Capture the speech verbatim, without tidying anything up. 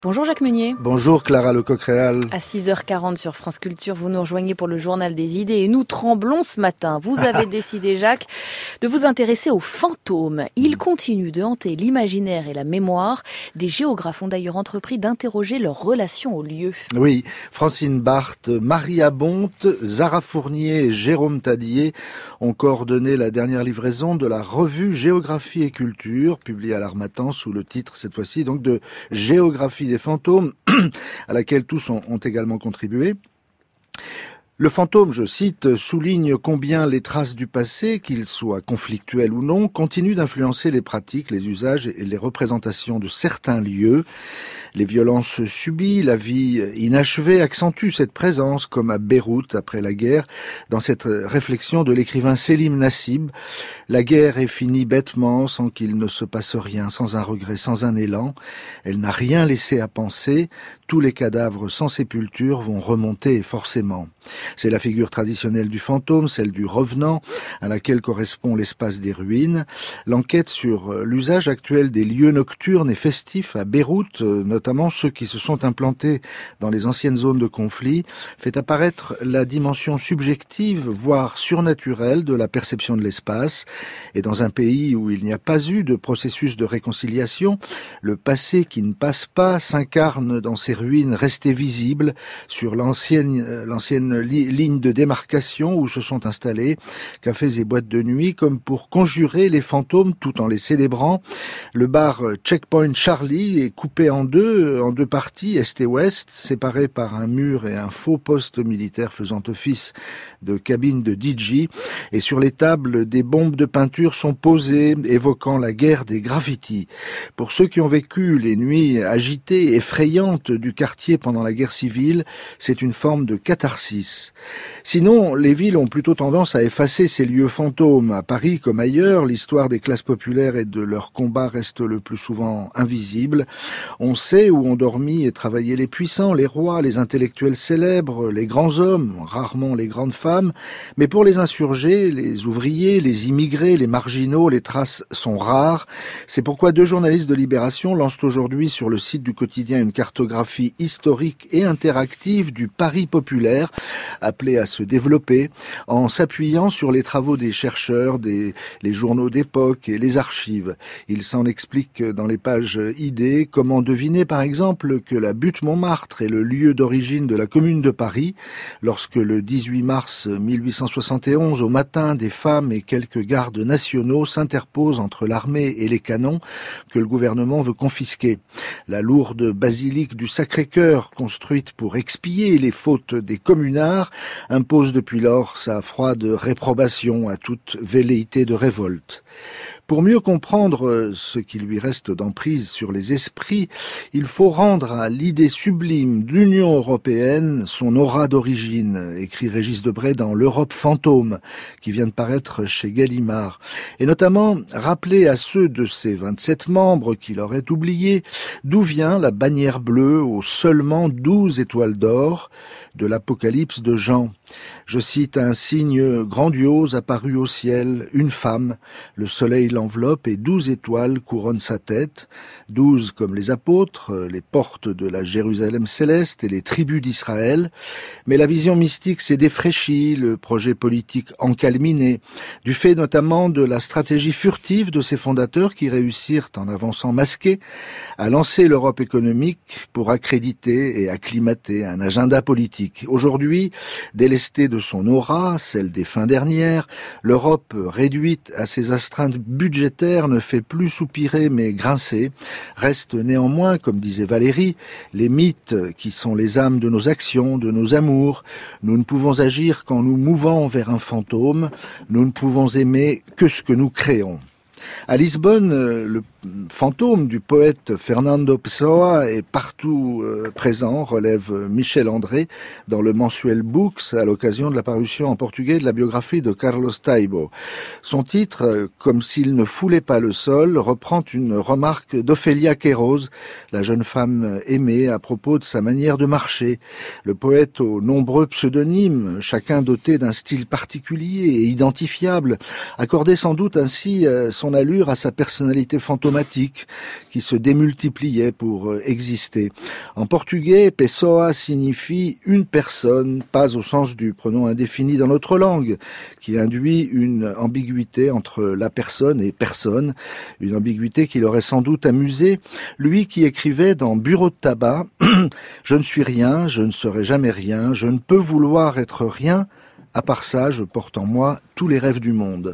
Bonjour Jacques Meunier. Bonjour Clara Lecoq-Réal. À six heures quarante sur France Culture, vous nous rejoignez pour le Journal des idées et nous tremblons ce matin. Vous avez décidé, Jacques, de vous intéresser aux fantômes. Ils continuent de hanter l'imaginaire et la mémoire. Des géographes ont d'ailleurs entrepris d'interroger leur relation au lieu. Oui, Francine Barthes, Maria Bonte, Zara Fournier et Jérôme Tadier ont coordonné la dernière livraison de la revue Géographie et Culture, publiée à l'Harmattan sous le titre, cette fois-ci, donc de Géographie des fantômes, à laquelle tous ont, ont également contribué. Le fantôme, je cite, souligne combien les traces du passé, qu'ils soient conflictuels ou non, continuent d'influencer les pratiques, les usages et les représentations de certains lieux. Les violences subies, la vie inachevée accentuent cette présence, comme à Beyrouth après la guerre, dans cette réflexion de l'écrivain Selim Nassib. La guerre est finie bêtement, sans qu'il ne se passe rien, sans un regret, sans un élan. Elle n'a rien laissé à penser. Tous les cadavres sans sépulture vont remonter forcément. C'est la figure traditionnelle du fantôme, celle du revenant, à laquelle correspond l'espace des ruines. L'enquête sur l'usage actuel des lieux nocturnes et festifs à Beyrouth, notamment ceux qui se sont implantés dans les anciennes zones de conflit, fait apparaître la dimension subjective, voire surnaturelle, de la perception de l'espace. Et dans un pays où il n'y a pas eu de processus de réconciliation, le passé qui ne passe pas s'incarne dans ces ruines restées visibles sur l'ancienne, l'ancienne li- ligne de démarcation où se sont installés cafés et boîtes de nuit, comme pour conjurer les fantômes tout en les célébrant. Le bar Checkpoint Charlie est coupé en deux, en deux parties, est et ouest, séparés par un mur et un faux poste militaire faisant office de cabine de D J. Et sur les tables, des bombes de peinture sont posées, évoquant la guerre des graffitis. Pour ceux qui ont vécu les nuits agitées, effrayantes du quartier pendant la guerre civile, c'est une forme de catharsis. Sinon, les villes ont plutôt tendance à effacer ces lieux fantômes. À Paris comme ailleurs, l'histoire des classes populaires et de leurs combats reste le plus souvent invisible. On sait où ont dormi et travaillé les puissants, les rois, les intellectuels célèbres, les grands hommes, rarement les grandes femmes. Mais pour les insurgés, les ouvriers, les immigrés, les marginaux, les traces sont rares. C'est pourquoi deux journalistes de Libération lancent aujourd'hui sur le site du quotidien une cartographie historique et interactive du Paris populaire, appelée à se développer, en s'appuyant sur les travaux des chercheurs, des, les journaux d'époque et les archives. Ils s'en expliquent dans les pages idées comment deviner par exemple que la butte Montmartre est le lieu d'origine de la Commune de Paris, lorsque le dix-huit mars mille huit cent soixante et onze, au matin, des femmes et quelques gardes nationaux s'interposent entre l'armée et les canons que le gouvernement veut confisquer. La lourde basilique du Sacré-Cœur, construite pour expier les fautes des communards, impose depuis lors sa froide réprobation à toute velléité de révolte. Pour mieux comprendre ce qui lui reste d'emprise sur les esprits, il faut rendre à l'idée sublime de l'Union européenne son aura d'origine, écrit Régis Debray dans L'Europe fantôme, qui vient de paraître chez Gallimard, et notamment rappeler à ceux de ses vingt-sept membres qui l'auraient oublié d'où vient la bannière bleue aux seulement douze étoiles d'or de l'Apocalypse de Jean. Je cite: un signe grandiose apparu au ciel, une femme, le soleil l'enveloppe et douze étoiles couronnent sa tête, douze comme les apôtres, les portes de la Jérusalem céleste et les tribus d'Israël. Mais la vision mystique s'est défraîchie, le projet politique encalminé, du fait notamment de la stratégie furtive de ses fondateurs qui réussirent, en avançant masqués, à lancer l'Europe économique pour accréditer et acclimater un agenda politique. Aujourd'hui, délestée de son aura, celle des fins dernières, l'Europe réduite à ses astreintes budgétaires ne fait plus soupirer mais grincer. Reste néanmoins, comme disait Valérie, les mythes qui sont les âmes de nos actions, de nos amours. Nous ne pouvons agir qu'en nous mouvant vers un fantôme. Nous ne pouvons aimer que ce que nous créons. À Lisbonne, le fantôme du poète Fernando Pessoa est partout euh, présent, relève Michel André dans le mensuel Books à l'occasion de la parution en portugais de la biographie de Carlos Taibo. Son titre, euh, Comme s'il ne foulait pas le sol, reprend une remarque d'Ophélia Queiroz, la jeune femme aimée, à propos de sa manière de marcher. Le poète aux nombreux pseudonymes, chacun doté d'un style particulier et identifiable, accordait sans doute ainsi euh, son allure à sa personnalité fantôme automatiques qui se démultipliaient pour exister. En portugais, pessoa signifie une personne, pas au sens du pronom indéfini dans notre langue, qui induit une ambiguïté entre la personne et personne, une ambiguïté qui l'aurait sans doute amusé, lui qui écrivait dans Bureau de tabac « Je ne suis rien, je ne serai jamais rien, je ne peux vouloir être rien, à part ça, je porte en moi tous les rêves du monde ».